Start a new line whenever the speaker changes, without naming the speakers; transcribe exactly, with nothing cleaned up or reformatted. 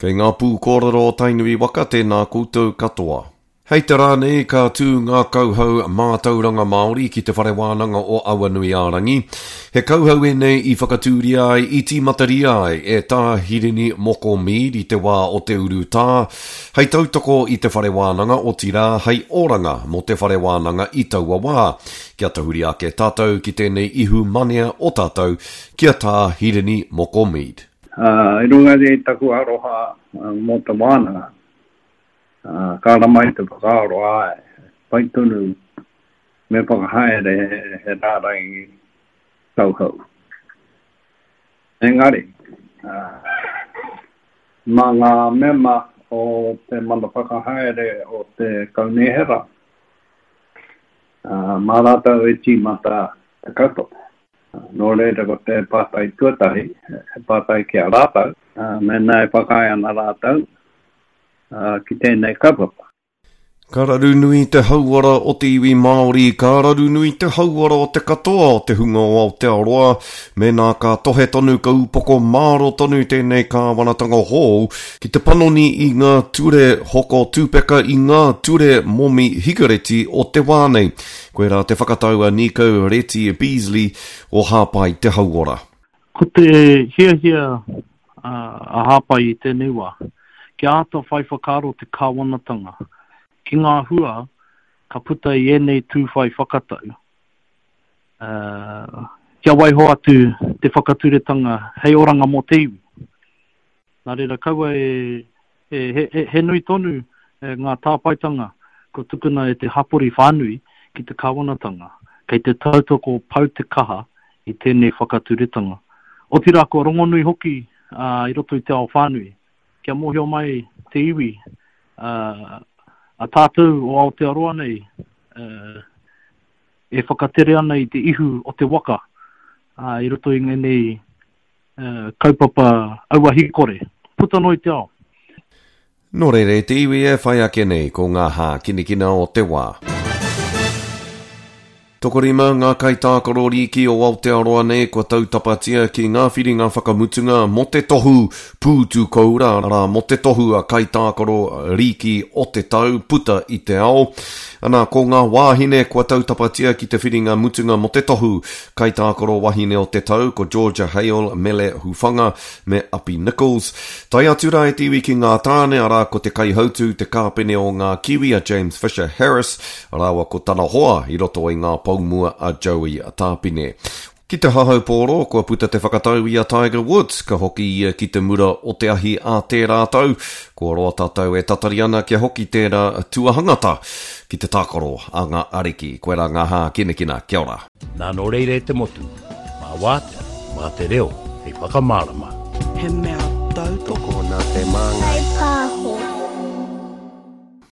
Kei ngā pū kōrero tainui waka tēnā koutou katoa. Hei te rāne ka tū ngā kauhau mātauranga Māori ki te whare wānanga o Awanui Ārangi. He kauhau e nei I whakatūri ai I ti matari ai e tā Hirini Moko Mead I te wā o te uru tā. Hei tautoko I te whare wānanga o tira hei oranga mo te whare wānanga I taua wā. Kia tahuri ake tātou ki tēnei ihu manea o tātou kia tā Hirini Moko Mead.
Uh, I runga de taku aroha uh, mo te wānanga. Uh, kāra mai te whakaaro ai, paitunu me whakahaere he, he rārangi tauhau. Engari, uh, mā ngā mema o te mana whakahaere o te kaunehera, uh, mā rātau e tīmata te kato. Uh, nō reira ko te pātai tuatahi, he pātai ki a rātau, uh, me nai whakae ana rātau, Uh, ki tēnei kaupapa.
Kararu nui te hauara o te iwi Māori, kararu nui te hauara o te katoa o te hunga o Aotearoa, me nā ka tohe tonu ka upoko māro tonu tēnei kāwanatanga hou, ki te panoni I ngā ture hoko tūpeka I ngā ture momi hikareti o te wānei. Koe rā te whakataua Nico Reti Beasley o Hāpai te hauara.
Ko te hia hia uh, a Hāpai I tēnei wā. Ki āta whai whakaro te kāwanatanga. Ki ngā hua, ka puta I enei tū whai whakatau. Uh, kia waiho atu te whakaturetanga hei oranga mo te iwi. Nā reira kaua e, e, he, he, he nui tonu e, ngā tāpaitanga ko tukuna e te hapori whānui ki te kāwanatanga. Kei te tautoko pau te kaha I tēnei whakaturetanga. O tira ko rongonui hoki uh, I roto I te ao whānui. Kia mohio mai te iwi, uh, a tātou o Aotearoa nei, uh, e whakatere ana I te ihu o te waka, uh, I roto I nei uh, kaupapa aua hikore. Puta noi te ao.
Nō reire te iwi e whai ake nei ko ngā hā kinikina o te wā. Tokorima, ngā kai tākaro riki o Aotearoa nei kua tautapatia ki ngā whiri ngā whakamutunga mo te tohu pūtu koura, rā mo te tohu a kai tākaro riki o te tau puta I te ao. Ana ko ngā wāhine kua tautapatia ki te whiri ngā mutunga mo te tohu kai tākaro wahine o te tau ko Georgia Hale, Mele Hufanga me Api Nichols. Tai atura e tiwi ki ngā tāne ara ko te kai hautu te kāpene o ngā kiwi a James Fisher Harris, arawa ko tana hoa I roto I ngā paumua a Joey a tāpine. Ki te hahau pōro, kua puta te whakatau I a Tiger Woods, ka hoki ia ki te mura o te ahi a tērā tau. Kua roa tātou e tatari ana kia hoki tērā tuahangata ki te tākaro a ngā ariki. Koe rā ngā hā kinekina, kia ora.
Nā no reire te motu, mā wāte, mā te reo, hei whakamārama.
He mea tau
toko nā te māngai.
Hei pāho.